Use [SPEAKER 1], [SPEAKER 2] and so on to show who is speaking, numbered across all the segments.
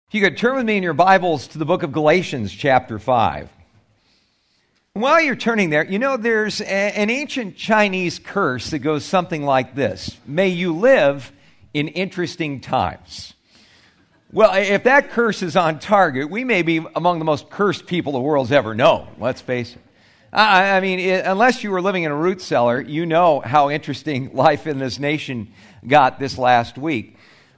[SPEAKER 1] If you could turn with me in your Bibles to the book of Galatians, chapter 5. While you're turning there, you know there's an ancient Chinese curse that goes something like this: may you live in interesting times. Well, if that curse is on target, we may be among the most cursed people the world's ever known, let's face it. I mean, unless you were living in a root cellar, you know how interesting life in this nation got this last week.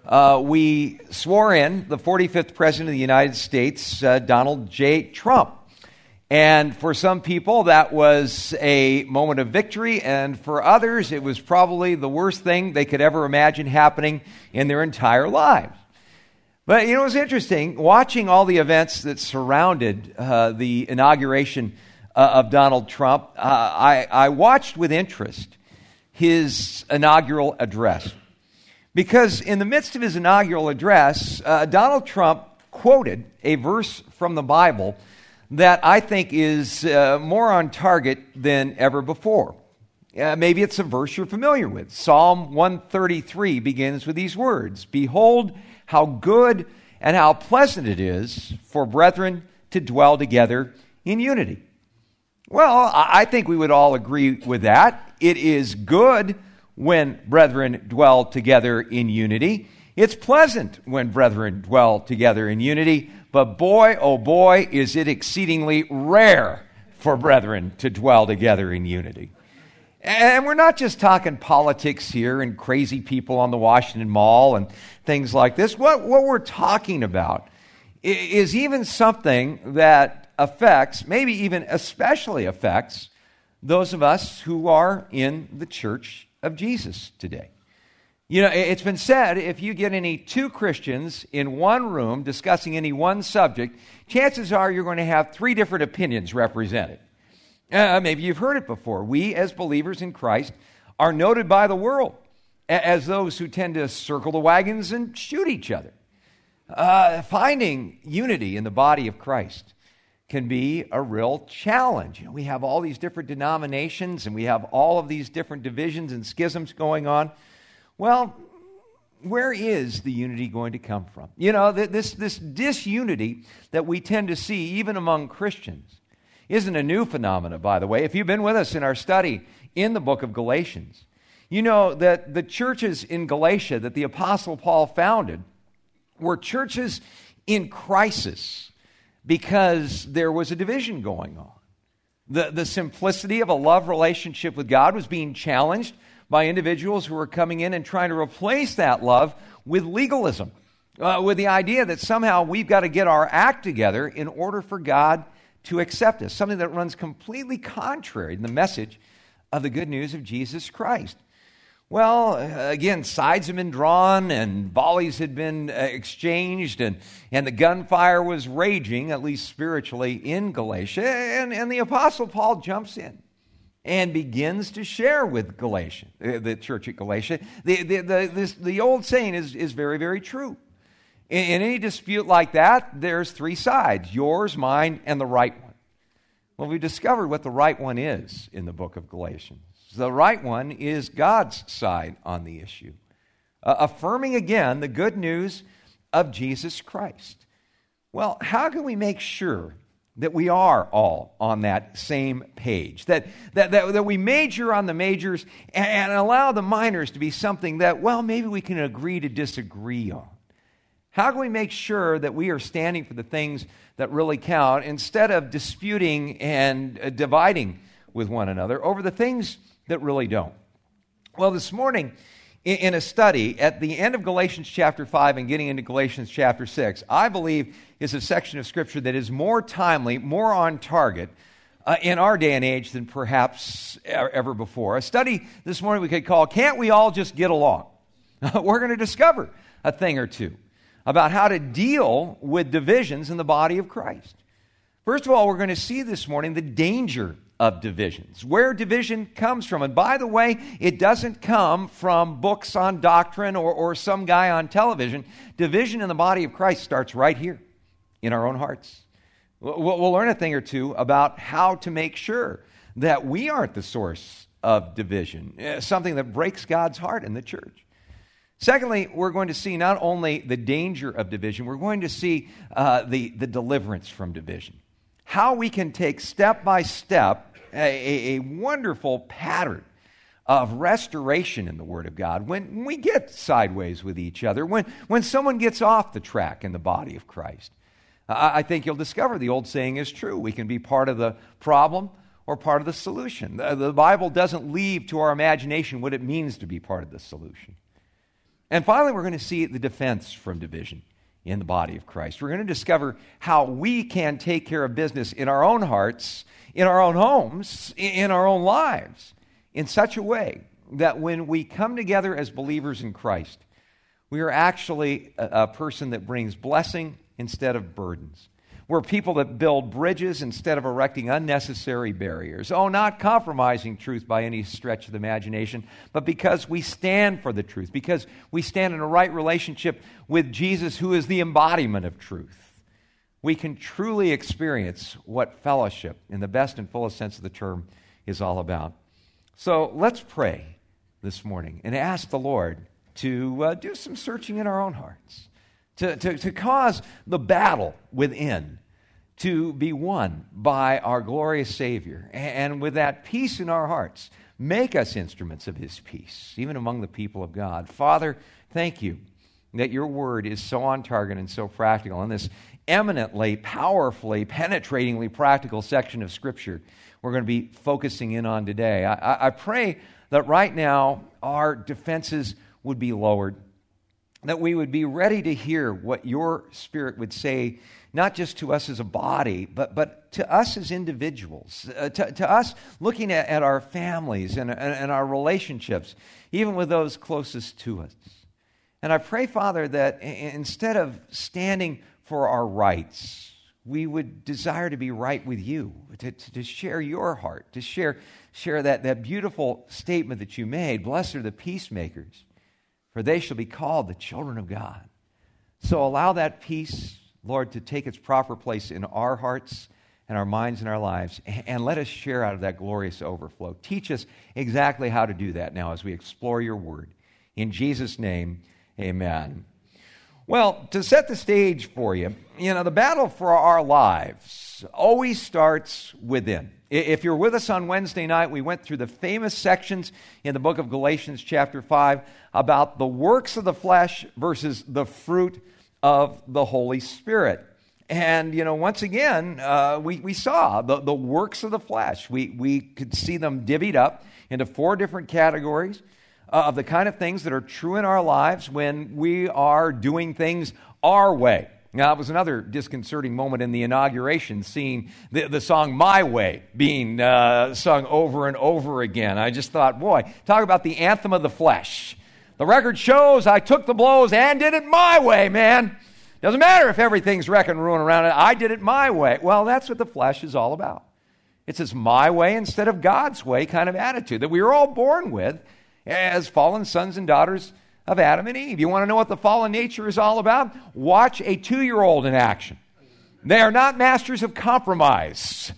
[SPEAKER 1] We swore in the 45th President of the United States, Donald J. Trump. And for some people, that was a moment of victory, and for others, it was probably the worst thing they could ever imagine happening in their entire lives. But, you know, it was interesting, watching all the events that surrounded the inauguration of Donald Trump. I watched with interest his inaugural address. Because in the midst of his inaugural address, Donald Trump quoted a verse from the Bible that I think is more on target than ever before. Maybe it's a verse you're familiar with. Psalm 133 begins with these words: "Behold, how good and how pleasant it is for brethren to dwell together in unity." Well, I think we would all agree with that. It is good when brethren dwell together in unity. It's pleasant when brethren dwell together in unity, but boy, oh boy, is it exceedingly rare for brethren to dwell together in unity. And we're not just talking politics here and crazy people on the Washington Mall and things like this. What we're talking about is even something that affects, maybe even especially affects, those of us who are in the church of Jesus today. You know, it's been said, if you get any two Christians in one room discussing any one subject, chances are you're going to have three different opinions represented. Maybe you've heard it before. We, as believers in Christ, are noted by the world as those who tend to circle the wagons and shoot each other. Finding unity in the body of Christ can be a real challenge. You know, we have all these different denominations and we have all of these different divisions and schisms going on. Well, where is the unity going to come from? You know, this disunity that we tend to see even among Christians isn't a new phenomenon, by the way. If you've been with us in our study in the book of Galatians, you know that the churches in Galatia that the Apostle Paul founded were churches in crisis, because there was a division going on. The simplicity of a love relationship with God was being challenged by individuals who were coming in and trying to replace that love with legalism, with the idea that somehow we've got to get our act together in order for God to accept us, something that runs completely contrary to the message of the good news of Jesus Christ. Well, again, sides had been drawn and volleys had been exchanged and the gunfire was raging, at least spiritually, in Galatia. And the Apostle Paul jumps in and begins to share with Galatia, the church at Galatia. The old saying is very, very true. In any dispute like that, there's three sides: yours, mine, and the right one. Well, we discovered what the right one is in the book of Galatians. The right one is God's side on the issue, affirming again the good news of Jesus Christ. Well, how can we make sure that we are all on that same page, that we major on the majors and allow the minors to be something that, well, maybe we can agree to disagree on? How can we make sure that we are standing for the things that really count instead of disputing and dividing with one another over the things that really don't? Well, this morning in a study at the end of Galatians chapter 5 and getting into Galatians chapter 6, I believe is a section of Scripture that is more timely, more on target in our day and age than perhaps ever before. A study this morning we could call, "Can't We All Just Get Along?" We're going to discover a thing or two about how to deal with divisions in the body of Christ. First of all, we're going to see this morning the danger of divisions, where division comes from. And by the way, it doesn't come from books on doctrine or some guy on television. Division in the body of Christ starts right here in our own hearts. We'll learn a thing or two about how to make sure that we aren't the source of division, something that breaks God's heart in the church. Secondly, we're going to see not only the danger of division, we're going to see the deliverance from division. How we can take step by step a wonderful pattern of restoration in the Word of God when we get sideways with each other, when someone gets off the track in the body of Christ. I think you'll discover the old saying is true. We can be part of the problem or part of the solution. The Bible doesn't leave to our imagination what it means to be part of the solution. And finally, we're going to see the defense from division in the body of Christ. We're going to discover how we can take care of business in our own hearts, in our own homes, in our own lives, in such a way that when we come together as believers in Christ, we are actually a person that brings blessing instead of burdens. We're people that build bridges instead of erecting unnecessary barriers. Oh, not compromising truth by any stretch of the imagination, but because we stand for the truth, because we stand in a right relationship with Jesus, who is the embodiment of truth. We can truly experience what fellowship, in the best and fullest sense of the term, is all about. So let's pray this morning and ask the Lord to do some searching in our own hearts. To cause the battle within to be won by our glorious Savior. And with that peace in our hearts, make us instruments of His peace, even among the people of God. Father, thank you that your word is so on target and so practical. In this eminently, powerfully, penetratingly practical section of Scripture we're going to be focusing in on today. I pray that right now our defenses would be lowered, that we would be ready to hear what your Spirit would say, not just to us as a body, but to us as individuals, to us looking at our families and our relationships, even with those closest to us. And I pray, Father, that instead of standing for our rights, we would desire to be right with you, to share your heart, to share that beautiful statement that you made, blessed are the peacemakers, for they shall be called the children of God. So allow that peace, Lord, to take its proper place in our hearts and our minds and our lives, and let us share out of that glorious overflow. Teach us exactly how to do that now as we explore your word. In Jesus' name, amen. Well, to set the stage for you, the battle for our lives always starts within. If you're with us on Wednesday night, we went through the famous sections in the book of Galatians chapter 5 about the works of the flesh versus the fruit of the Holy Spirit. And, once again, we saw the works of the flesh. We could see them divvied up into 4 different categories of the kind of things that are true in our lives when we are doing things our way. Now, it was another disconcerting moment in the inauguration, seeing the song My Way being sung over and over again. I just thought, boy, talk about the anthem of the flesh. The record shows I took the blows and did it my way, man. Doesn't matter if everything's wreck and ruin around it. I did it my way. Well, that's what the flesh is all about. It's this my way instead of God's way kind of attitude that we were all born with as fallen sons and daughters of Adam and Eve. You want to know what the fallen nature is all about? Watch a 2-year-old in action. They are not masters of compromise,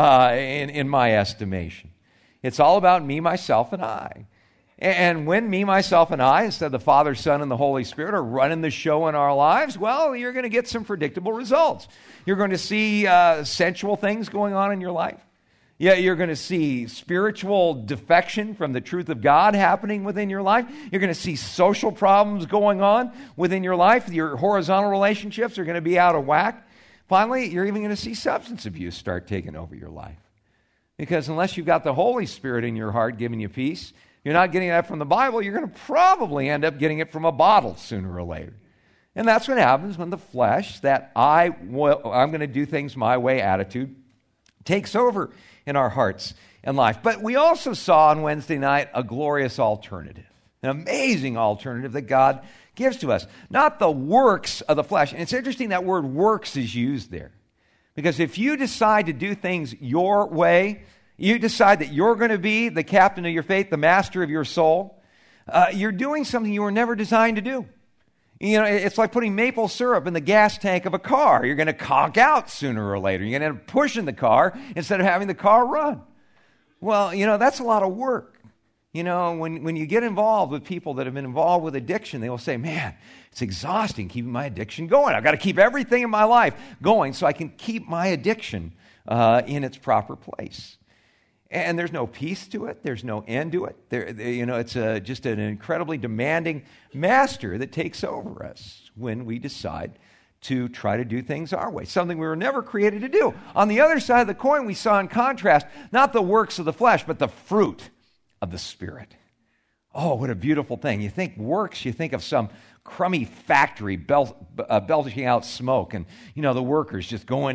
[SPEAKER 1] in my estimation. It's all about me, myself, and I. And when me, myself, and I, instead of the Father, Son, and the Holy Spirit, are running the show in our lives, well, you're going to get some predictable results. You're going to see sensual things going on in your life. Yeah, you're going to see spiritual defection from the truth of God happening within your life. You're going to see social problems going on within your life. Your horizontal relationships are going to be out of whack. Finally, you're even going to see substance abuse start taking over your life. Because unless you've got the Holy Spirit in your heart giving you peace, you're not getting that from the Bible. You're going to probably end up getting it from a bottle sooner or later. And that's what happens when the flesh, that I'm going to do things my way attitude, takes over in our hearts and life. But we also saw on Wednesday night a glorious alternative, an amazing alternative that God gives to us. Not the works of the flesh. And it's interesting that word works is used there. Because if you decide to do things your way, you decide that you're going to be the captain of your faith, the master of your soul, you're doing something you were never designed to do. It's like putting maple syrup in the gas tank of a car. You're going to conk out sooner or later. You're going to end up pushing the car instead of having the car run. Well, that's a lot of work. You know, when you get involved with people that have been involved with addiction, they will say, man, it's exhausting keeping my addiction going. I've got to keep everything in my life going so I can keep my addiction in its proper place. And there's no peace to it. There's no end to it. It's just an incredibly demanding master that takes over us when we decide to try to do things our way, something we were never created to do. On the other side of the coin, we saw in contrast, not the works of the flesh, but the fruit of the Spirit. Oh, what a beautiful thing. You think works, you think of some crummy factory belching out smoke, and, the workers just going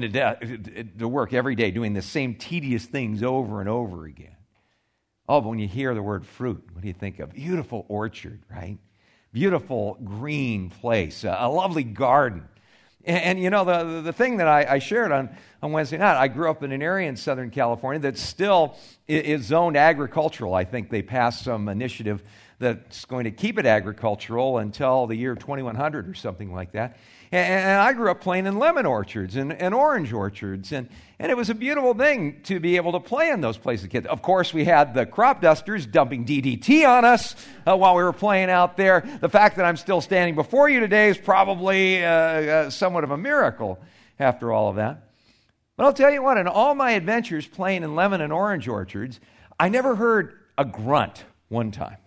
[SPEAKER 1] to work every day doing the same tedious things over and over again. Oh, but when you hear the word fruit, what do you think of? Beautiful orchard, right? Beautiful green place, a lovely garden. And the thing that I shared on Wednesday night, I grew up in an area in Southern California that still is zoned agricultural. I think they passed some initiative that's going to keep it agricultural until the year 2100 or something like that. And I grew up playing in lemon orchards and orange orchards, and it was a beautiful thing to be able to play in those places. Of course, we had the crop dusters dumping DDT on us while we were playing out there. The fact that I'm still standing before you today is probably somewhat of a miracle after all of that. But I'll tell you what, in all my adventures playing in lemon and orange orchards, I never heard a grunt one time.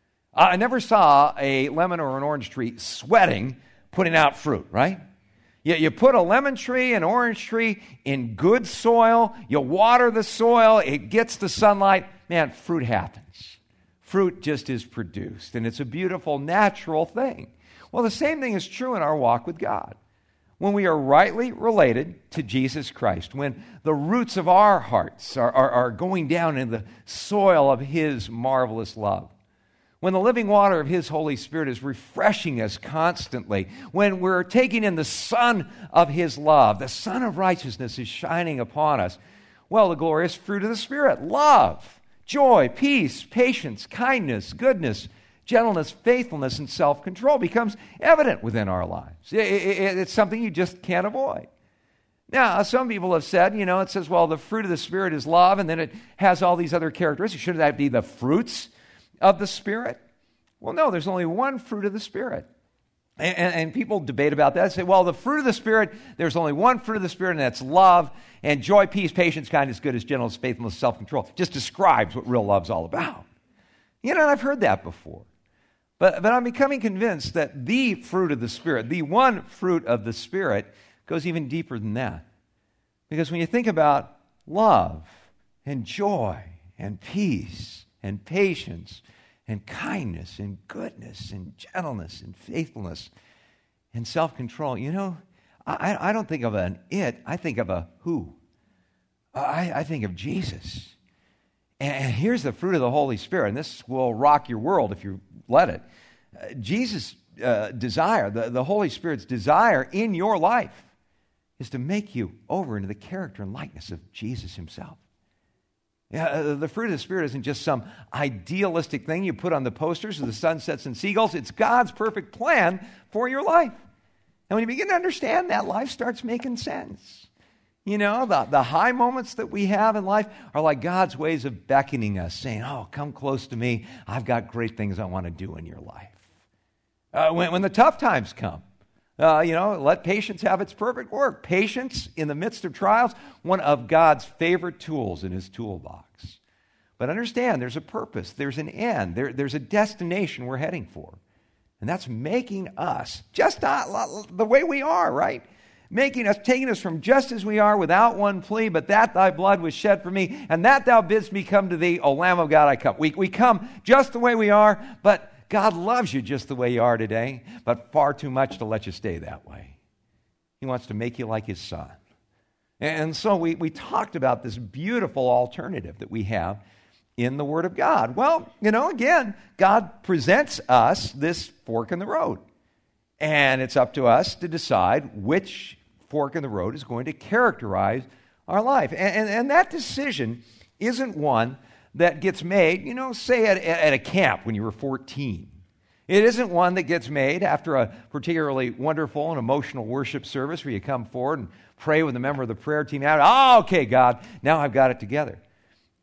[SPEAKER 1] I never saw a lemon or an orange tree sweating, putting out fruit, right? You put a lemon tree, an orange tree in good soil, you water the soil, it gets the sunlight, man, fruit happens. Fruit just is produced, and it's a beautiful, natural thing. Well, the same thing is true in our walk with God. When we are rightly related to Jesus Christ, when the roots of our hearts are going down in the soil of His marvelous love, when the living water of His Holy Spirit is refreshing us constantly, when we're taking in the sun of His love, the sun of righteousness is shining upon us, well, the glorious fruit of the Spirit, love, joy, peace, patience, kindness, goodness, gentleness, faithfulness, and self-control becomes evident within our lives. It's something you just can't avoid. Now, some people have said, it says, well, the fruit of the Spirit is love, and then it has all these other characteristics. Shouldn't that be the fruits of the Spirit? Well, no, there's only one fruit of the Spirit. And people debate about that. They say, well, the fruit of the Spirit, there's only one fruit of the Spirit, and that's love, and joy, peace, patience, kindness, goodness, gentleness, faithfulness, self-control. Just describes what real love's all about. And I've heard that before. But I'm becoming convinced that the fruit of the Spirit, the one fruit of the Spirit, goes even deeper than that. Because when you think about love and joy and peace and patience and kindness and goodness and gentleness and faithfulness and self-control, I don't think of an it, I think of a who. I think of Jesus. And here's the fruit of the Holy Spirit, and this will rock your world if you let it. Jesus' desire, the Holy Spirit's desire in your life is to make you over into the character and likeness of Jesus Himself. The fruit of the Spirit isn't just some idealistic thing you put on the posters of the sunsets and seagulls. It's God's perfect plan for your life. And when you begin to understand that, life starts making sense. The high moments that we have in life are like God's ways of beckoning us, saying, oh, come close to me. I've got great things I want to do in your life. When the tough times come, let patience have its perfect work. Patience in the midst of trials, one of God's favorite tools in His toolbox. But understand, there's a purpose, there's an end, there's a destination we're heading for. And that's making us just the way we are, right? Taking us from just as we are without one plea, but that thy blood was shed for me, and that thou bidst me come to thee, O Lamb of God, I come. We come just the way we are, but God loves you just the way you are today, but far too much to let you stay that way. He wants to make you like His Son. And so we talked about this beautiful alternative that we have in the Word of God. Well, again, God presents us this fork in the road. And it's up to us to decide which fork in the road is going to characterize our life. And that decision isn't one that gets made, say at a camp when you were 14. It isn't one that gets made after a particularly wonderful and emotional worship service where you come forward and pray with a member of the prayer team out. Oh, okay, God, now I've got it together.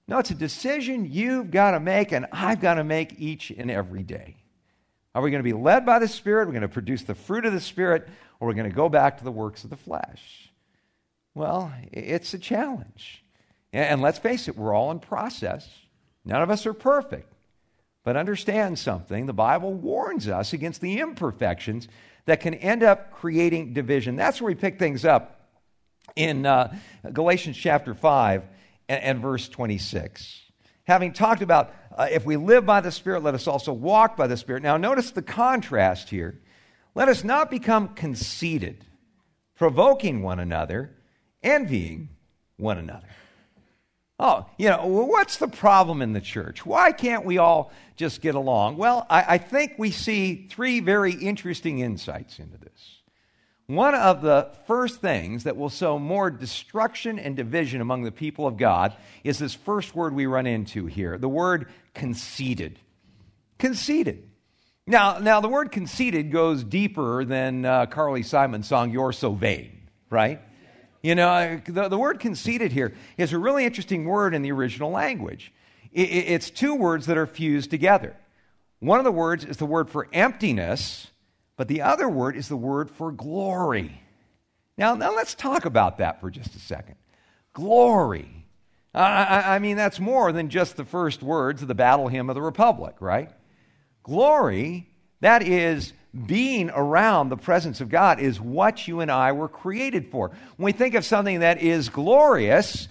[SPEAKER 1] No, it's a decision you've got to make and I've got to make each and every day. Are we going to be led by the Spirit? We're going to produce the fruit of the Spirit, or we're going to go back to the works of the flesh? Well, it's a challenge. And let's face it, we're all in process. None of us are perfect. But understand something, the Bible warns us against the imperfections that can end up creating division. That's where we pick things up in Galatians chapter 5 and verse 26. Having talked about if we live by the Spirit, let us also walk by the Spirit. Now notice the contrast here. Let us not become conceited, provoking one another, envying one another. Oh, what's the problem in the church? Why can't we all just get along? Well, I think we see three very interesting insights into this. One of the first things that will sow more destruction and division among the people of God is this first word we run into here, the word conceited. Conceited. Now the word conceited goes deeper than Carly Simon's song, You're So Vain, right? The word conceited here is a really interesting word in the original language. It's two words that are fused together. One of the words is the word for emptiness, but the other word is the word for glory. Now let's talk about that for just a second. Glory. I mean, that's more than just the first words of the Battle Hymn of the Republic, right? Glory, that is being around the presence of God, is what you and I were created for. When we think of something that is glorious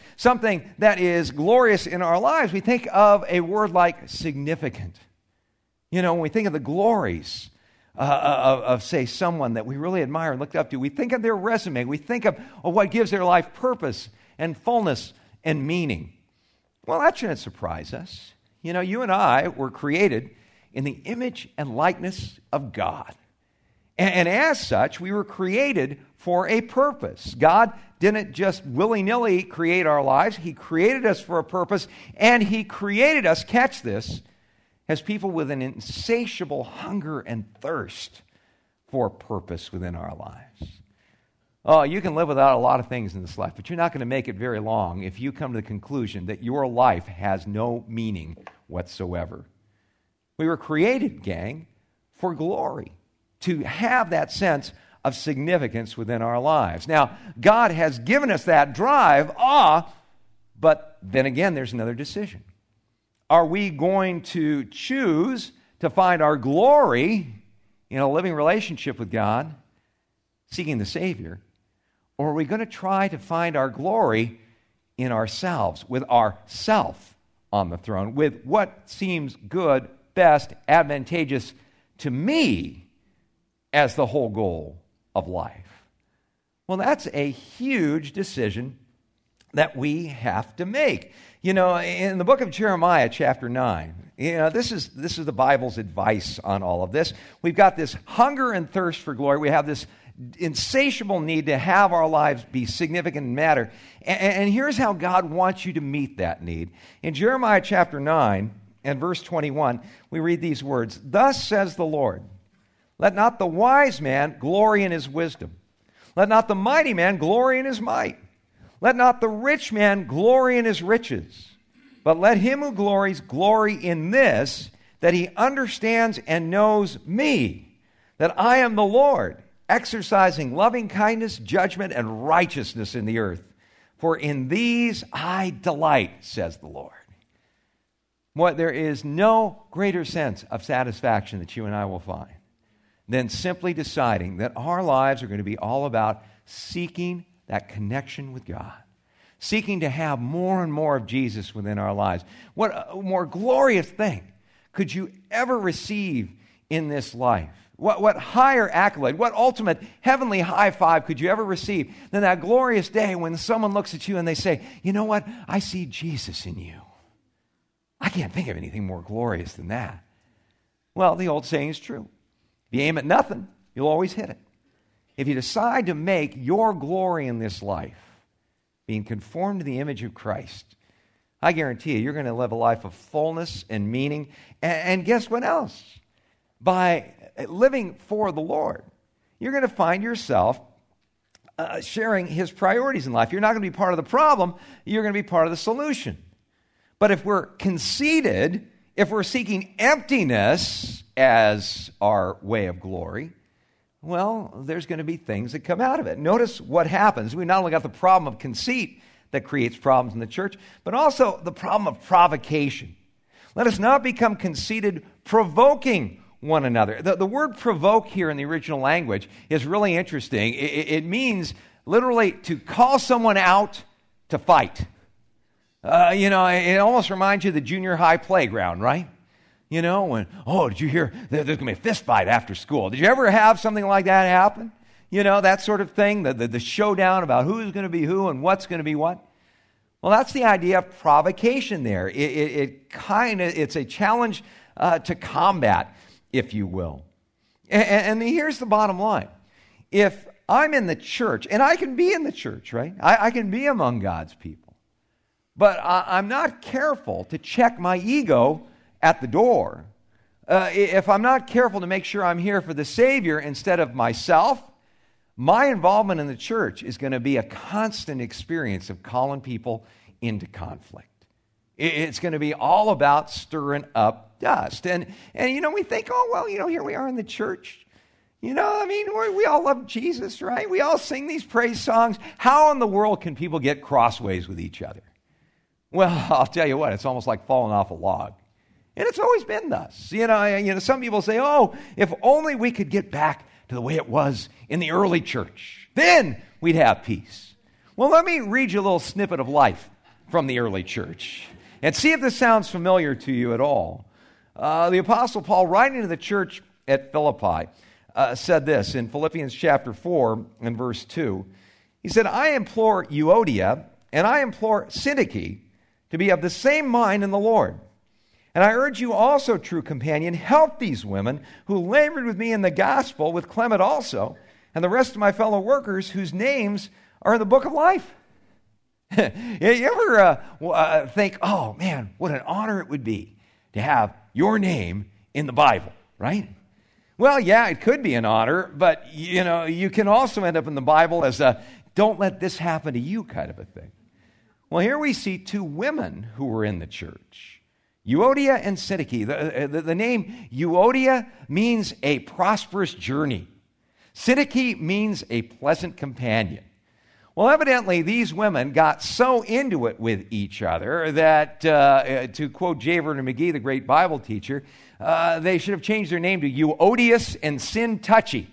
[SPEAKER 1] in our lives, we think of a word like significant. When we think of the glories of, say, someone that we really admire and looked up to, we think of their resume. We think of what gives their life purpose and fullness and meaning. Well, that shouldn't surprise us. You and I were created in the image and likeness of God. And as such, we were created for a purpose. God didn't just willy-nilly create our lives. He created us for a purpose, and He created us, catch this, as people with an insatiable hunger and thirst for purpose within our lives. Oh, you can live without a lot of things in this life, but you're not going to make it very long if you come to the conclusion that your life has no meaning whatsoever. We were created, gang, for glory, to have that sense of significance within our lives. Now, God has given us that drive, but then again, there's another decision. Are we going to choose to find our glory in a living relationship with God, seeking the Savior, or are we going to try to find our glory in ourselves, with ourself on the throne, with what seems good, best, advantageous to me as the whole goal of life? Well, that's a huge decision that we have to make. In the book of Jeremiah, chapter 9, this is the Bible's advice on all of this. We've got this hunger and thirst for glory. We have this insatiable need to have our lives be significant and matter. And here's how God wants you to meet that need. In Jeremiah chapter 9 and verse 21, we read these words, "Thus says the Lord, let not the wise man glory in his wisdom. Let not the mighty man glory in his might. Let not the rich man glory in his riches. But let him who glories glory in this, that he understands and knows me, that I am the Lord, exercising loving kindness, judgment, and righteousness in the earth. For in these I delight, says the Lord." There is no greater sense of satisfaction that you and I will find than simply deciding that our lives are going to be all about seeking that connection with God, seeking to have more and more of Jesus within our lives. What a more glorious thing could you ever receive in this life? What higher accolade, what ultimate heavenly high five could you ever receive than that glorious day when someone looks at you and they say, "You know what? I see Jesus in you." I can't think of anything more glorious than that. Well, the old saying is true. If you aim at nothing, you'll always hit it. If you decide to make your glory in this life being conformed to the image of Christ, I guarantee you, you're going to live a life of fullness and meaning. And guess what else? By living for the Lord, you're going to find yourself sharing His priorities in life. You're not going to be part of the problem. You're going to be part of the solution. But if we're conceited, if we're seeking emptiness as our way of glory, well, there's going to be things that come out of it. Notice what happens. We not only got the problem of conceit that creates problems in the church, but also the problem of provocation. Let us not become conceited, provoking one another. The word provoke here in the original language is really interesting. It means literally to call someone out to fight. It almost reminds you of the junior high playground, right? Did you hear there's going to be a fist fight after school? Did you ever have something like that happen? That sort of thing, the showdown about who's going to be who and what's going to be what. Well, that's the idea of provocation there. It's a challenge to combat, if you will. And here's the bottom line. If I'm in the church, and I can be in the church, right? I can be among God's people. But I'm not careful to check my ego at the door. If I'm not careful to make sure I'm here for the Savior instead of myself, my involvement in the church is going to be a constant experience of calling people into conflict. It's going to be all about stirring up dust. And we think, here we are in the church. We all love Jesus, right? We all sing these praise songs. How in the world can people get crossways with each other? Well, I'll tell you what, it's almost like falling off a log. And it's always been thus. Some people say, if only we could get back to the way it was in the early church, then we'd have peace. Well, let me read you a little snippet of life from the early church and see if this sounds familiar to you at all. The Apostle Paul, writing to the church at Philippi, said this in Philippians chapter 4 and verse 2. He said, I implore Euodia and I implore Syntyche to be of the same mind in the Lord. And I urge you also, true companion, help these women who labored with me in the gospel, with Clement also, and the rest of my fellow workers whose names are in the book of life. You ever think, oh man, what an honor it would be to have your name in the Bible, right? Well, yeah, it could be an honor, but you can also end up in the Bible as a don't let this happen to you kind of a thing. Well, here we see two women who were in the church. Euodia and Syntyche. The name Euodia means a prosperous journey. Syntyche means a pleasant companion. Well, evidently, these women got so into it with each other that, to quote J. Vernon McGee, the great Bible teacher, they should have changed their name to Euodius and Syntyche.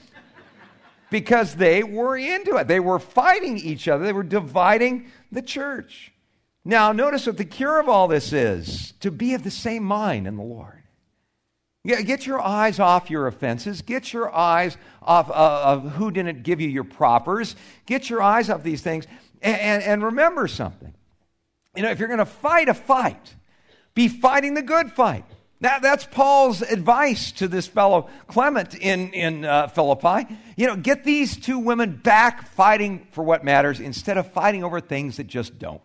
[SPEAKER 1] Because they were into it. They were fighting each other. They were dividing the church. Now, notice what the cure of all this is, to be of the same mind in the Lord. Get your eyes off your offenses. Get your eyes off of who didn't give you your propers. Get your eyes off these things. And remember something. If you're going to fight a fight, be fighting the good fight. That's Paul's advice to this fellow Clement in Philippi. Get these two women back fighting for what matters instead of fighting over things that just don't.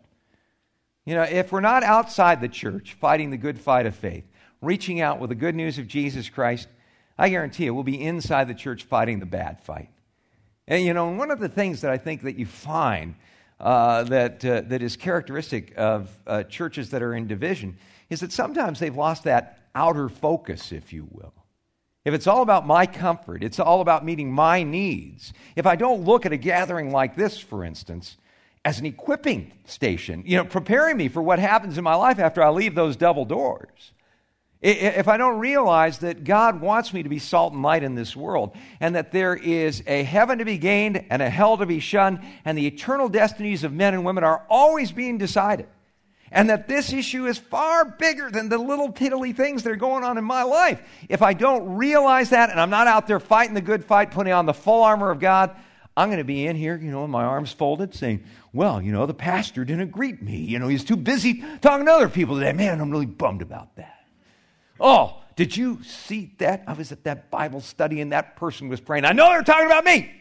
[SPEAKER 1] If we're not outside the church fighting the good fight of faith, reaching out with the good news of Jesus Christ, I guarantee you we'll be inside the church fighting the bad fight. And one of the things that I think that you find that is characteristic of churches that are in division is that sometimes they've lost that outer focus, if you will. If it's all about my comfort, it's all about meeting my needs. If I don't look at a gathering like this, for instance, as an equipping station, preparing me for what happens in my life after I leave those double doors. If I don't realize that God wants me to be salt and light in this world, and that there is a heaven to be gained and a hell to be shunned, and the eternal destinies of men and women are always being decided, and that this issue is far bigger than the little piddly things that are going on in my life. If I don't realize that, and I'm not out there fighting the good fight, putting on the full armor of God, I'm going to be in here, with my arms folded, saying, well, the pastor didn't greet me. He's too busy talking to other people today. Man, I'm really bummed about that. Oh, did you see that? I was at that Bible study and that person was praying. I know they're talking about me.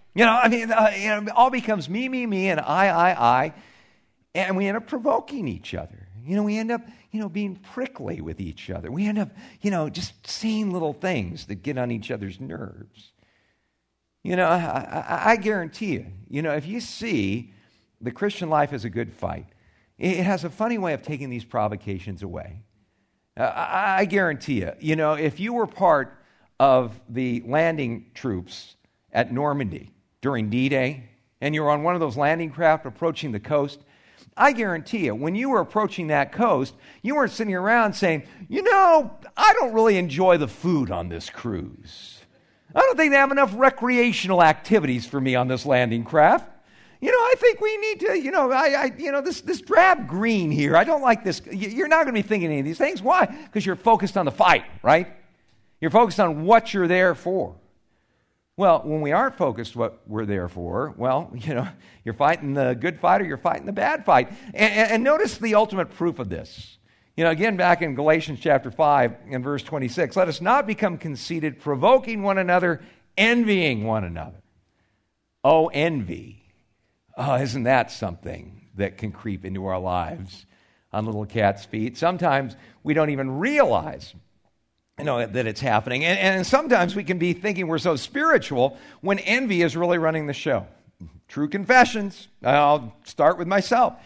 [SPEAKER 1] It all becomes me, and I. And we end up provoking each other. We end up, being prickly with each other. We end up, just seeing little things that get on each other's nerves. I guarantee you, if you see the Christian life as a good fight, it has a funny way of taking these provocations away. I guarantee you, if you were part of the landing troops at Normandy during D-Day, and you were on one of those landing craft approaching the coast, I guarantee you, when you were approaching that coast, you weren't sitting around saying, I don't really enjoy the food on this cruise. I don't think they have enough recreational activities for me on this landing craft. I think we need to, this drab green here, I don't like this. You're not going to be thinking any of these things. Why? Because you're focused on the fight, right? You're focused on what you're there for. Well, when we aren't focused what we're there for, you're fighting the good fight or you're fighting the bad fight. And notice the ultimate proof of this. Again, back in Galatians chapter 5 and verse 26, let us not become conceited, provoking one another, envying one another. Oh, envy. Oh, isn't that something that can creep into our lives on little cat's feet? Sometimes we don't even realize that it's happening. And sometimes we can be thinking we're so spiritual when envy is really running the show. True confessions. I'll start with myself.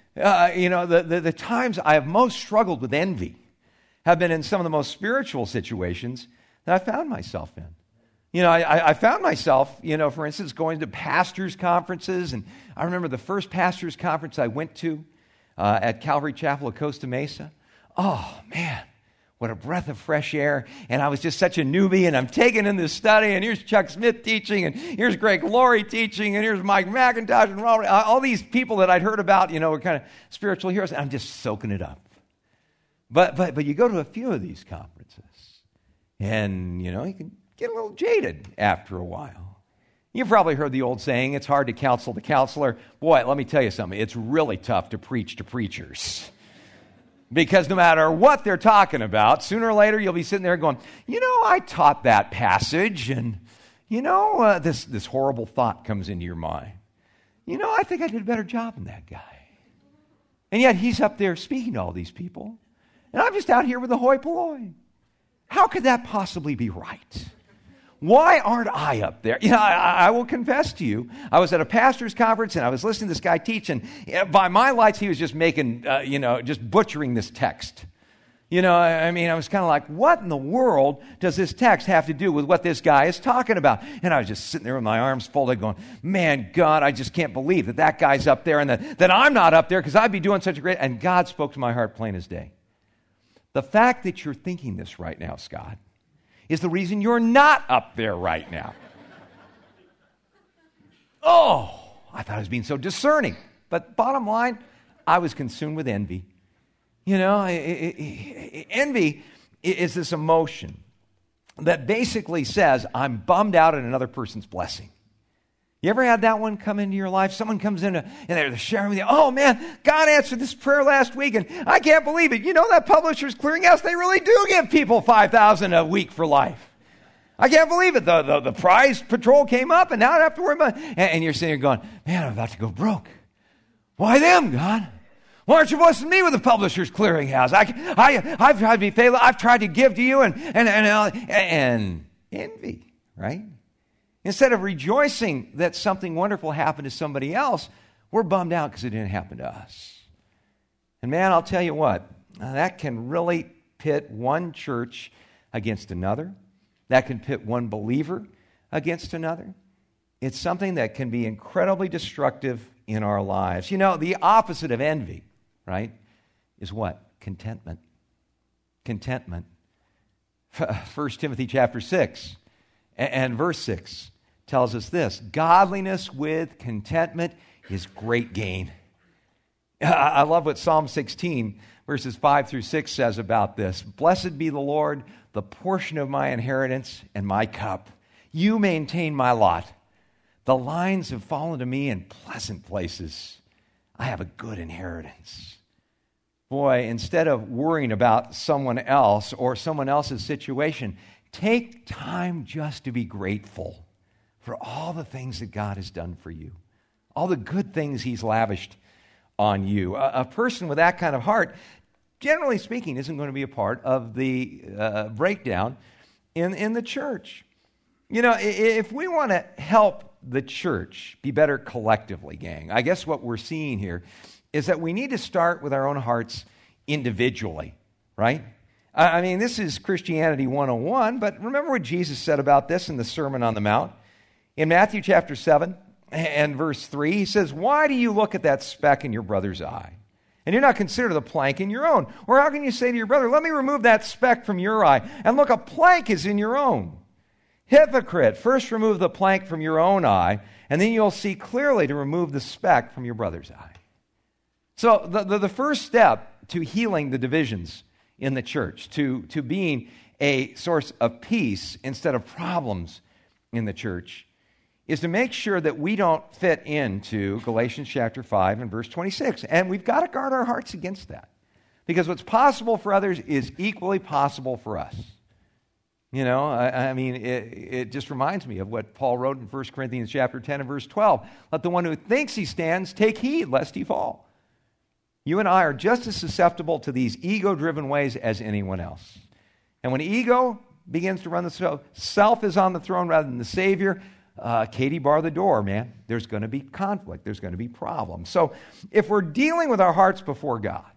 [SPEAKER 1] The times I have most struggled with envy have been in some of the most spiritual situations that I found myself in. I found myself, for instance, going to pastors' conferences. And I remember the first pastors' conference I went to at Calvary Chapel of Costa Mesa. Oh, man. What a breath of fresh air. And I was just such a newbie, and I'm taking in this study, and here's Chuck Smith teaching, and here's Greg Laurie teaching, and here's Mike McIntosh, and Robert, all these people that I'd heard about, were kind of spiritual heroes. And I'm just soaking it up. But you go to a few of these conferences, and, you can get a little jaded after a while. You've probably heard the old saying, it's hard to counsel the counselor. Boy, let me tell you something. It's really tough to preach to preachers. Because no matter what they're talking about, sooner or later you'll be sitting there going, I taught that passage, and, this horrible thought comes into your mind. I think I did a better job than that guy. And yet he's up there speaking to all these people, and I'm just out here with the hoi polloi. How could that possibly be right? Why aren't I up there? I will confess to you, I was at a pastor's conference and I was listening to this guy teach, and by my lights, he was just making, just butchering this text. I was kind of like, what in the world does this text have to do with what this guy is talking about? And I was just sitting there with my arms folded going, man, God, I just can't believe that guy's up there and that I'm not up there because I'd be doing such a great... And God spoke to my heart plain as day. The fact that you're thinking this right now, Scott, is the reason you're not up there right now. Oh, I thought I was being so discerning. But bottom line, I was consumed with envy. Envy is this emotion that basically says, I'm bummed out at another person's blessing. You ever had that one come into your life? Someone comes in and they're sharing with you, oh man, God answered this prayer last week and I can't believe it. That Publishers Clearinghouse, they really do give people $5,000 a week for life. I can't believe it. The prize patrol came up and now I don't have to worry about it. And you're sitting here going, man, I'm about to go broke. Why them, God? Why aren't you blessing me with the Publishers Clearinghouse? I've tried to be faithful. I've tried to give to you and envy, right? Instead of rejoicing that something wonderful happened to somebody else, we're bummed out because it didn't happen to us. And man, I'll tell you what, that can really pit one church against another. That can pit one believer against another. It's something that can be incredibly destructive in our lives. The opposite of envy, right, is what? Contentment. Contentment. 1 Timothy chapter 6 and verse 6 tells us this: godliness with contentment is great gain. I love what Psalm 16, verses 5 through 6 says about this. Blessed be the Lord, the portion of my inheritance and my cup. You maintain my lot. The lines have fallen to me in pleasant places. I have a good inheritance. Boy, instead of worrying about someone else or someone else's situation, take time just to be grateful for all the things that God has done for you, all the good things He's lavished on you. A person with that kind of heart, generally speaking, isn't going to be a part of the breakdown in the church. If we want to help the church be better collectively, gang, I guess what we're seeing here is that we need to start with our own hearts individually, right? I mean, this is Christianity 101, but remember what Jesus said about this in the Sermon on the Mount. In Matthew chapter 7 and verse 3, he says, "Why do you look at that speck in your brother's eye, and do not consider the plank in your own? Or how can you say to your brother, let me remove that speck from your eye, and look, a plank is in your own? Hypocrite, first remove the plank from your own eye, and then you'll see clearly to remove the speck from your brother's eye." So the first step to healing the divisions in the church, to being a source of peace instead of problems in the church, is to make sure that we don't fit into Galatians chapter 5 and verse 26. And we've got to guard our hearts against that. Because what's possible for others is equally possible for us. You know, I mean, it just reminds me of what Paul wrote in 1 Corinthians chapter 10 and verse 12. Let the one who thinks he stands take heed lest he fall. You and I are just as susceptible to these ego-driven ways as anyone else. And when ego begins to run the show, self is on the throne rather than the Savior, Katie, bar the door, man. There's going to be conflict. There's going to be problems. So if we're dealing with our hearts before God,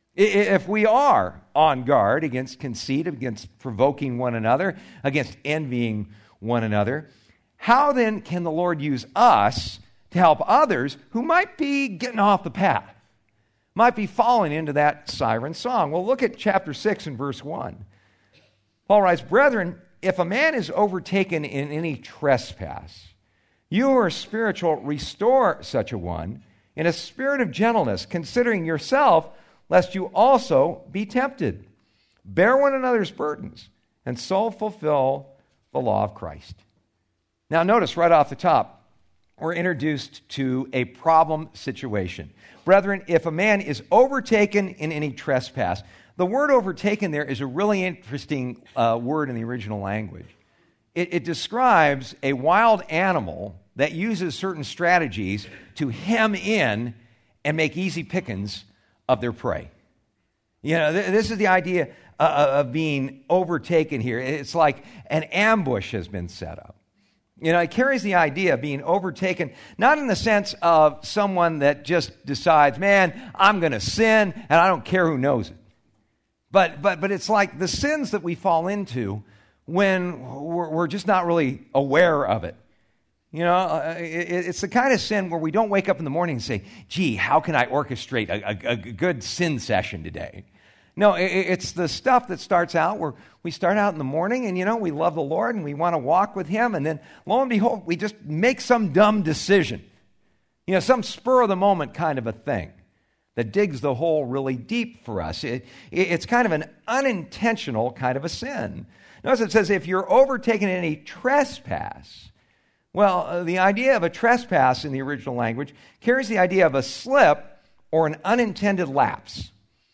[SPEAKER 1] if we are on guard against conceit, against provoking one another, against envying one another, how then can the Lord use us to help others who might be getting off the path, might be falling into that siren song? Well, look at chapter 6 and verse 1. Paul writes, "Brethren, if a man is overtaken in any trespass, you who are spiritual, restore such a one in a spirit of gentleness, considering yourself, lest you also be tempted. Bear one another's burdens, and so fulfill the law of Christ." Now notice right off the top, we're introduced to a problem situation. Brethren, if a man is overtaken in any trespass. The word overtaken there is a really interesting word in the original language. It describes a wild animal that uses certain strategies to hem in and make easy pickings of their prey. You know, this is the idea of being overtaken here. It's like an ambush has been set up. You know, it carries the idea of being overtaken, not in the sense of someone that just decides, man, I'm going to sin, and I don't care who knows it. But it's like the sins that we fall into when we're just not really aware of it. You know, it's the kind of sin where we don't wake up in the morning and say, gee, how can I orchestrate a good sin session today? No, it's the stuff that starts out where we start out in the morning and, you know, we love the Lord and we want to walk with Him. And then, lo and behold, we just make some dumb decision. You know, some spur of the moment kind of a thing that digs the hole really deep for us. It's kind of an unintentional kind of a sin. Notice it says, if you're overtaken in any trespass. Well, the idea of a trespass in the original language carries the idea of a slip or an unintended lapse.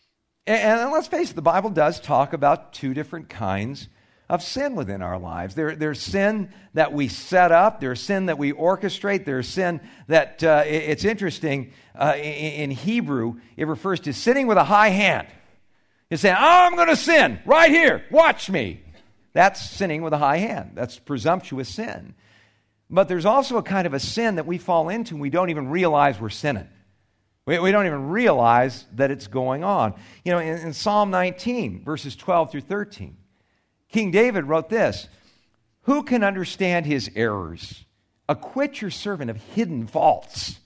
[SPEAKER 1] And let's face it, the Bible does talk about two different kinds of sin within our lives. There's sin that we set up. There's sin that we orchestrate. There's sin that, it's interesting, in Hebrew, it refers to sinning with a high hand. It's saying, I'm going to sin right here. Watch me. That's sinning with a high hand. That's presumptuous sin. But there's also a kind of a sin that we fall into and we don't even realize we're sinning. We don't even realize that it's going on. You know, in Psalm 19, verses 12 through 13, King David wrote this, "Who can understand his errors? Acquit your servant of hidden faults.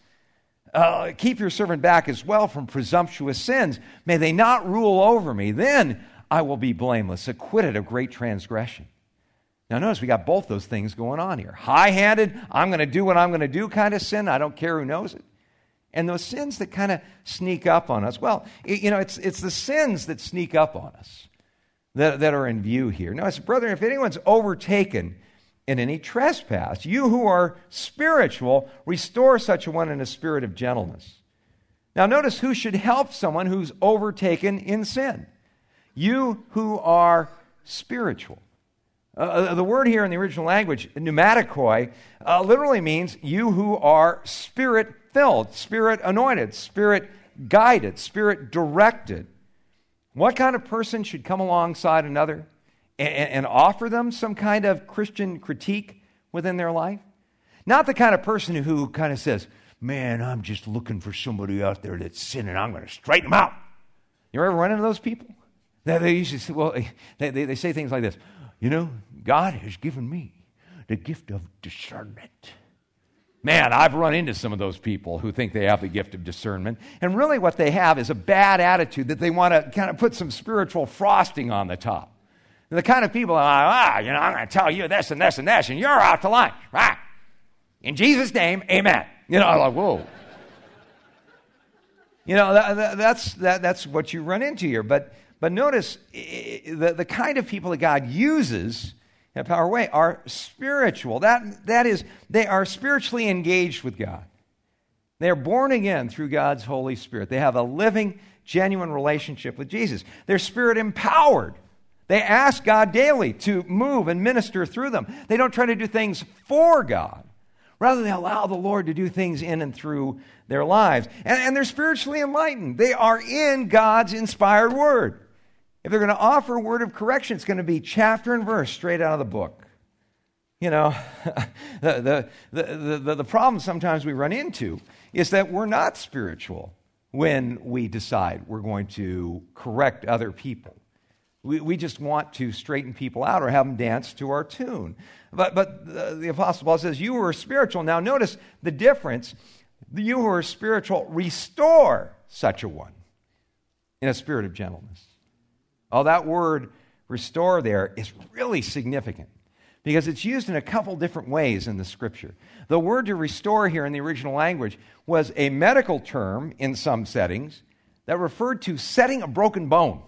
[SPEAKER 1] Keep your servant back as well from presumptuous sins. May they not rule over me. Then I will be blameless, acquitted of great transgression." Now notice we got both those things going on here. High-handed, I'm going to do what I'm going to do kind of sin. I don't care who knows it. And those sins that kind of sneak up on us. Well, you know, it's the sins that sneak up on us that are in view here. Notice, brethren, if anyone's overtaken in any trespass, you who are spiritual, restore such a one in a spirit of gentleness. Now notice who should help someone who's overtaken in sin. You who are spiritual. The word here in the original language, pneumatikoi, literally means you who are spirit-filled, spirit-anointed, spirit-guided, spirit-directed. What kind of person should come alongside another and offer them some kind of Christian critique within their life? Not the kind of person who kind of says, man, I'm just looking for somebody out there that's sinning. I'm going to straighten them out. You ever run into those people? They usually say, well, they say things like this. God has given me the gift of discernment. Man, I've run into some of those people who think they have the gift of discernment. And really what they have is a bad attitude that they want to kind of put some spiritual frosting on the top. And the kind of people are like, I'm going to tell you this and this and this, and you're out to lunch. Right? In Jesus' name, amen. I'm like, whoa. That's what you run into here. But notice the kind of people that God uses in a powerful way are spiritual. That is, they are spiritually engaged with God. They are born again through God's Holy Spirit. They have a living, genuine relationship with Jesus. They're spirit empowered. They ask God daily to move and minister through them. They don't try to do things for God. Rather, they allow the Lord to do things in and through their lives. And they're spiritually enlightened. They are in God's inspired word. If they're going to offer a word of correction, it's going to be chapter and verse straight out of the book. The problem sometimes we run into is that we're not spiritual when we decide we're going to correct other people. We just want to straighten people out or have them dance to our tune. But the Apostle Paul says, you who are spiritual. Now notice the difference. You who are spiritual, restore such a one in a spirit of gentleness. Oh, that word restore there is really significant because it's used in a couple different ways in the Scripture. The word to restore here in the original language was a medical term in some settings that referred to setting a broken bone.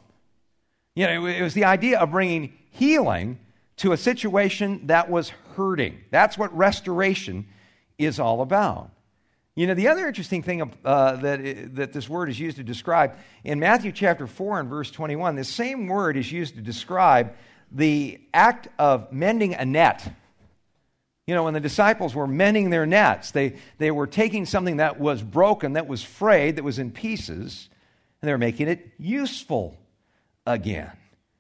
[SPEAKER 1] It was the idea of bringing healing to a situation that was hurting. That's what restoration is all about. The other interesting thing that this word is used to describe, in Matthew chapter 4 and verse 21, the same word is used to describe the act of mending a net. When the disciples were mending their nets, they were taking something that was broken, that was frayed, that was in pieces, and they were making it useful again.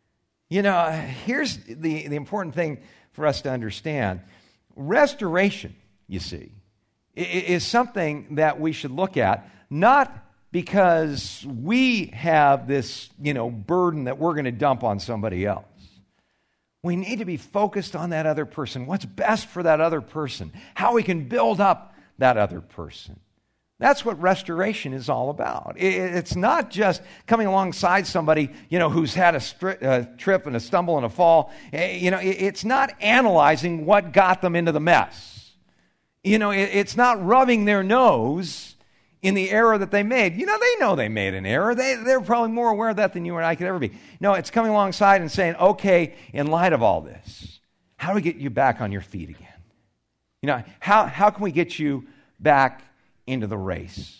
[SPEAKER 1] Here's the important thing for us to understand. Restoration, you see, is something that we should look at, not because we have this, burden that we're going to dump on somebody else. We need to be focused on that other person, what's best for that other person, how we can build up that other person. That's what restoration is all about. It's not just coming alongside somebody, who's had a trip and a stumble and a fall. It's not analyzing what got them into the mess. It's not rubbing their nose in the error that they made. They know they made an error. They're probably more aware of that than you and I could ever be. No, it's coming alongside and saying, okay, in light of all this, how do we get you back on your feet again? How can we get you back into the race?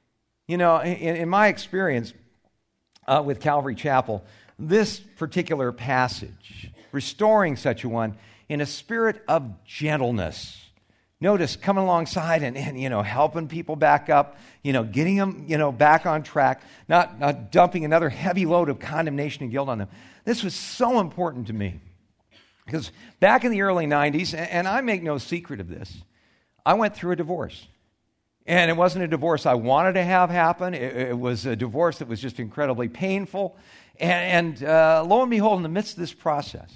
[SPEAKER 1] In my experience with Calvary Chapel, this particular passage, restoring such a one in a spirit of gentleness. Notice coming alongside and helping people back up, getting them, back on track, not dumping another heavy load of condemnation and guilt on them. This was so important to me because back in the early 90s, and I make no secret of this, I went through a divorce. And it wasn't a divorce I wanted to have happen. It was a divorce that was just incredibly painful. And lo and behold, in the midst of this process,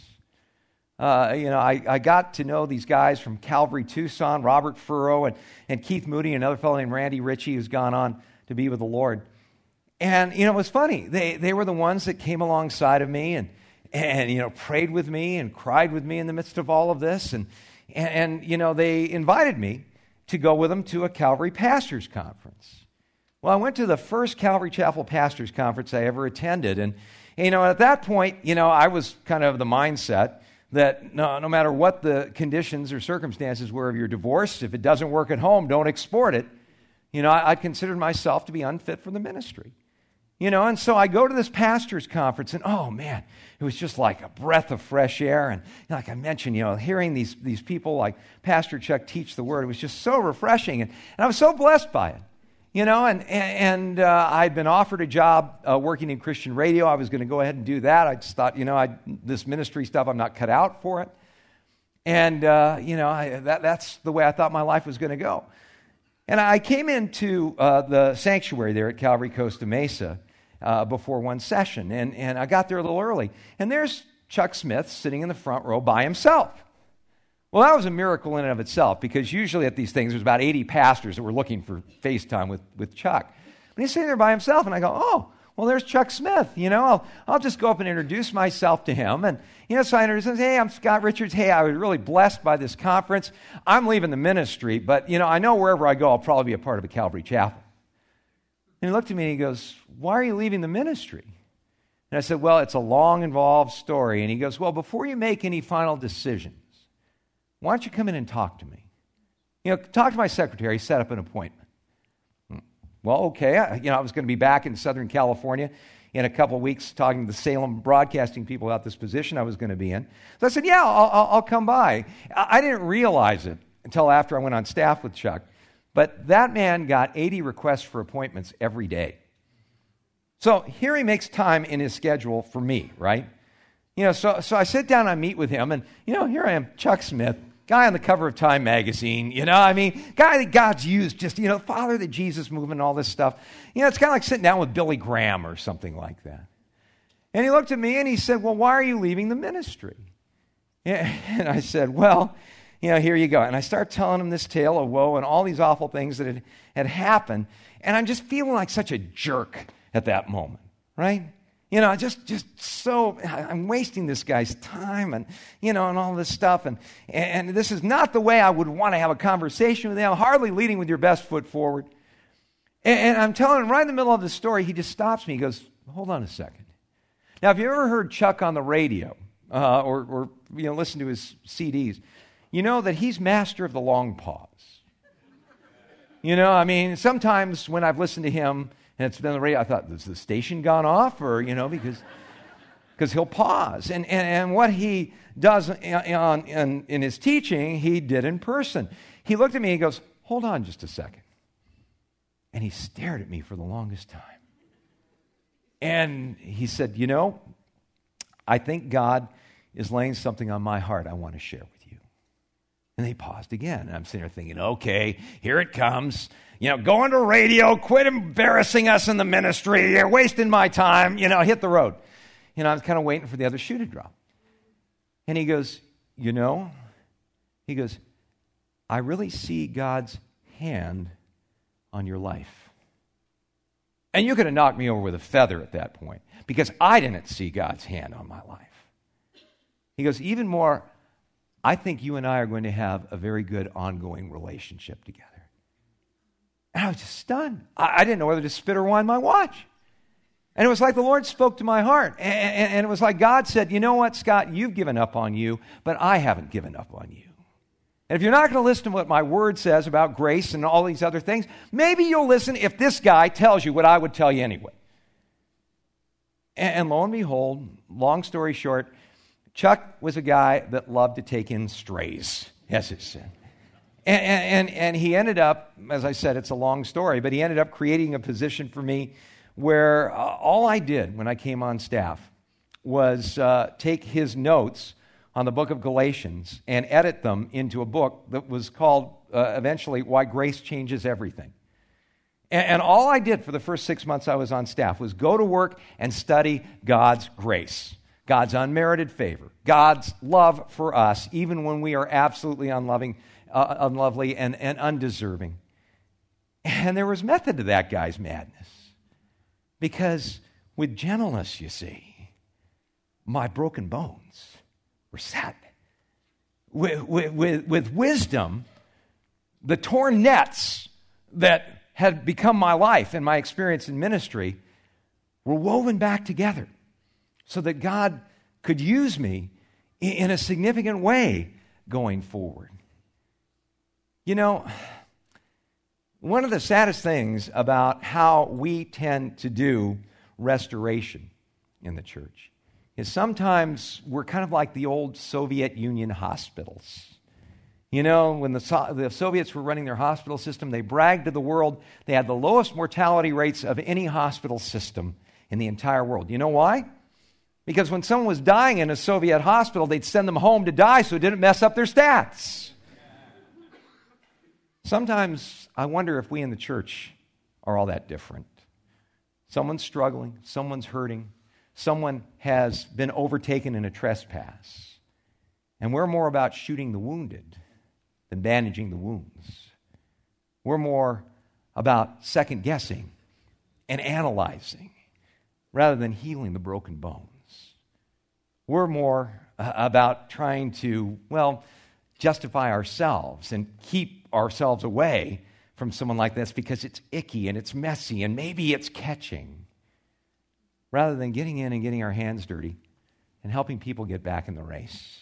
[SPEAKER 1] I got to know these guys from Calvary Tucson, Robert Furrow and Keith Moody, another fellow named Randy Ritchie who's gone on to be with the Lord. And, it was funny. They were the ones that came alongside of me and prayed with me and cried with me in the midst of all of this. And they invited me to go with them to a Calvary Pastors Conference. Well, I went to the first Calvary Chapel Pastors Conference I ever attended. And at that point, I was kind of the mindset that no matter what the conditions or circumstances were of your divorce, if it doesn't work at home, don't export it. I considered myself to be unfit for the ministry. And so I go to this pastor's conference, and oh man, it was just like a breath of fresh air. And like I mentioned, hearing these people like Pastor Chuck teach the word, it was just so refreshing, and I was so blessed by it. And I'd been offered a job working in Christian radio. I was going to go ahead and do that. I just thought, this ministry stuff, I'm not cut out for it. And that's the way I thought my life was going to go. And I came into the sanctuary there at Calvary Costa Mesa before one session, and I got there a little early. And there's Chuck Smith sitting in the front row by himself. Well, that was a miracle in and of itself, because usually at these things there's about 80 pastors that were looking for FaceTime with Chuck. But he's sitting there by himself, and I go, oh, well, there's Chuck Smith. I'll just go up and introduce myself to him. And, so I introduced him. Hey, I'm Scott Richards. Hey, I was really blessed by this conference. I'm leaving the ministry, but, I know wherever I go, I'll probably be a part of a Calvary Chapel. And he looked at me and he goes, why are you leaving the ministry? And I said, well, it's a long, involved story. And he goes, well, before you make any final decisions, why don't you come in and talk to me? Talk to my secretary, set up an appointment. Well, okay. I was going to be back in Southern California in a couple of weeks talking to the Salem broadcasting people about this position I was going to be in. So I said, yeah, I'll come by. I didn't realize it until after I went on staff with Chuck, but that man got 80 requests for appointments every day. So here he makes time in his schedule for me, right? So I sit down and I meet with him, and, here I am, Chuck Smith, guy on the cover of Time magazine, guy that God's used just, Father, the Jesus movement and all this stuff. It's kind of like sitting down with Billy Graham or something like that. And he looked at me and he said, well, why are you leaving the ministry? And I said, well, here you go. And I start telling him this tale of woe and all these awful things that had happened. And I'm just feeling like such a jerk at that moment, right? Just so, I'm wasting this guy's time and, and all this stuff. And this is not the way I would want to have a conversation with him, hardly leading with your best foot forward. And I'm telling him right in the middle of the story, he just stops me. He goes, hold on a second. Now, have you ever heard Chuck on the radio or listen to his CDs? You know that he's master of the long pause. Sometimes when I've listened to him, and it's been on the radio, I thought, has the station gone off? Or, because he'll pause. And what he does in his teaching, he did in person. He looked at me and he goes, hold on just a second. And he stared at me for the longest time. And he said, I think God is laying something on my heart I want to share with you. And he paused again. And I'm sitting there thinking, okay, here it comes. Go on to radio, quit embarrassing us in the ministry, you're wasting my time, hit the road. I was kind of waiting for the other shoe to drop. And he goes, I really see God's hand on your life. And you could have knocked me over with a feather at that point, because I didn't see God's hand on my life. He goes, even more, I think you and I are going to have a very good ongoing relationship together. And I was just stunned. I didn't know whether to spit or wind my watch. And it was like the Lord spoke to my heart. And it was like God said, you know what, Scott, you've given up on you, but I haven't given up on you. And if you're not going to listen to what my word says about grace and all these other things, maybe you'll listen if this guy tells you what I would tell you anyway. And lo and behold, long story short, Chuck was a guy that loved to take in strays, as it said. And he ended up, as I said, it's a long story, but he ended up creating a position for me where all I did when I came on staff was take his notes on the book of Galatians and edit them into a book that was called eventually Why Grace Changes Everything. And all I did for the first 6 months I was on staff was go to work and study God's grace, God's unmerited favor, God's love for us, even when we are absolutely unlovely and undeserving. And there was method to that guy's madness. Because with gentleness, you see, my broken bones were set. With wisdom, the torn nets that had become my life and my experience in ministry were woven back together so that God could use me in a significant way going forward. One of the saddest things about how we tend to do restoration in the church is sometimes we're kind of like the old Soviet Union hospitals. When the Soviets were running their hospital system, they bragged to the world they had the lowest mortality rates of any hospital system in the entire world. You know why? Because when someone was dying in a Soviet hospital, they'd send them home to die so it didn't mess up their stats. Sometimes I wonder if we in the church are all that different. Someone's struggling, someone's hurting, someone has been overtaken in a trespass, and we're more about shooting the wounded than bandaging the wounds. We're more about second-guessing and analyzing rather than healing the broken bones. We're more about trying to, justify ourselves and keep ourselves away from someone like this because it's icky and it's messy and maybe it's catching, rather than getting in and getting our hands dirty and helping people get back in the race.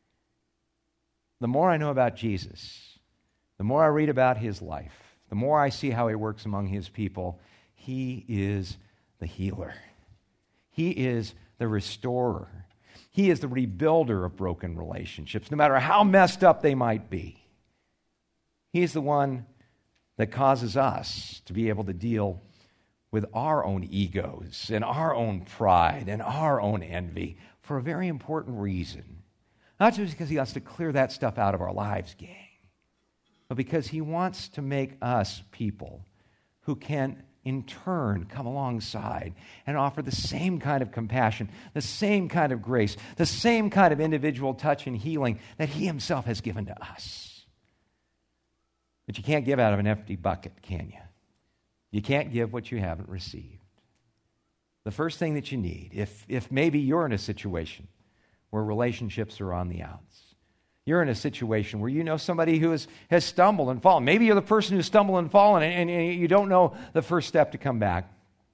[SPEAKER 1] The more I know about Jesus, the more I read about his life, the more I see how he works among his people, he is the healer. He is the restorer. He is the rebuilder of broken relationships, no matter how messed up they might be. He is the one that causes us to be able to deal with our own egos and our own pride and our own envy for a very important reason. Not just because he wants to clear that stuff out of our lives, gang, but because he wants to make us people who can in turn come alongside and offer the same kind of compassion, the same kind of grace, the same kind of individual touch and healing that he himself has given to us. But you can't give out of an empty bucket, can you? You can't give what you haven't received. The first thing that you need, if maybe you're in a situation where relationships are on the outs, you're in a situation where you know somebody who has stumbled and fallen. Maybe you're the person who's stumbled and fallen and you don't know the first step to come back.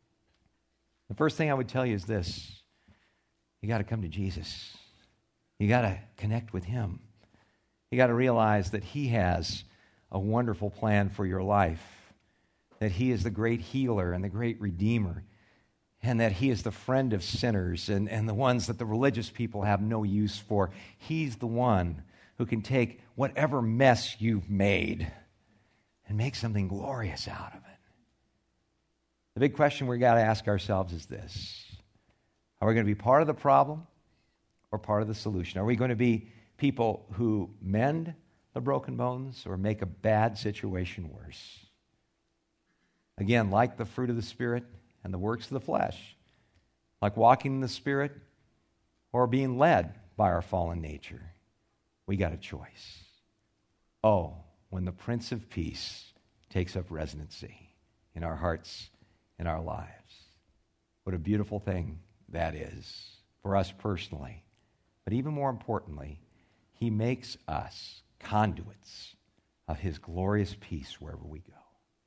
[SPEAKER 1] The first thing I would tell you is this: you got to come to Jesus. You got to connect with him. You got to realize that he has a wonderful plan for your life, that he is the great healer and the great redeemer, and that he is the friend of sinners and the ones that the religious people have no use for. He's the one who can take whatever mess you've made and make something glorious out of it. The big question we've got to ask ourselves is this: are we going to be part of the problem or part of the solution? Are we going to be people who mend the broken bones or make a bad situation worse? Again, like the fruit of the Spirit and the works of the flesh, like walking in the Spirit or being led by our fallen nature, we got a choice. Oh, when the Prince of Peace takes up residency in our hearts and our lives. What a beautiful thing that is for us personally. But even more importantly, he makes us conduits of his glorious peace wherever we go.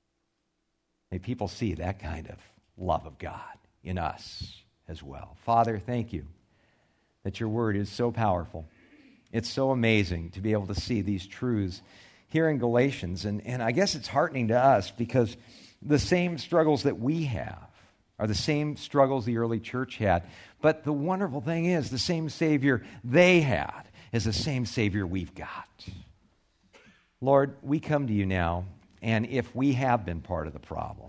[SPEAKER 1] May people see that kind of love of God in us as well. Father, thank you that your word is so powerful. It's so amazing to be able to see these truths here in Galatians. And I guess it's heartening to us because the same struggles that we have are the same struggles the early church had. But the wonderful thing is the same Savior they had is the same Savior we've got. Lord, we come to you now, and if we have been part of the problem,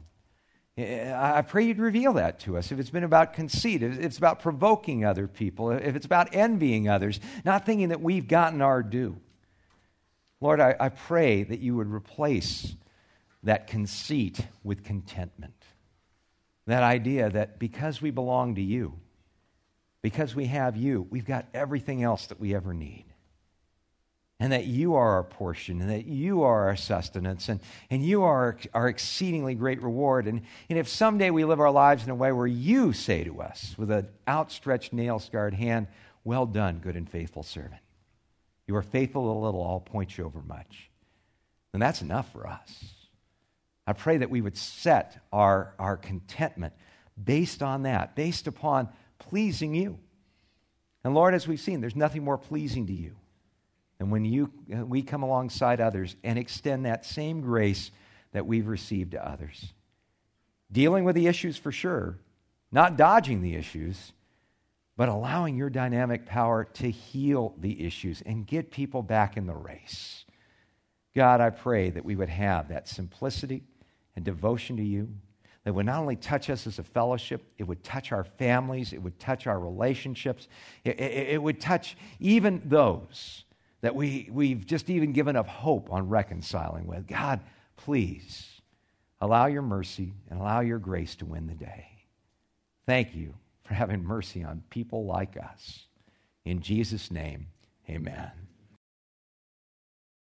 [SPEAKER 1] I pray you'd reveal that to us. If it's been about conceit, if it's about provoking other people, if it's about envying others, not thinking that we've gotten our due. Lord, I pray that you would replace that conceit with contentment. That idea that because we belong to you, because we have you, we've got everything else that we ever need. And that you are our portion, and that you are our sustenance, and you are our exceedingly great reward. And if someday we live our lives in a way where you say to us with an outstretched, nail-scarred hand, well done, good and faithful servant. You are faithful in a little, I'll point you over much. And that's enough for us. I pray that we would set our contentment based on that, based upon pleasing you. And Lord, as we've seen, there's nothing more pleasing to you than when we come alongside others and extend that same grace that we've received to others. Dealing with the issues for sure, not dodging the issues, but allowing your dynamic power to heal the issues and get people back in the race. God, I pray that we would have that simplicity and devotion to you that would not only touch us as a fellowship, it would touch our families, it would touch our relationships, it would touch even those that we've just even given up hope on reconciling with. God, please allow your mercy and allow your grace to win the day. Thank you for having mercy on people like us. In Jesus' name, amen.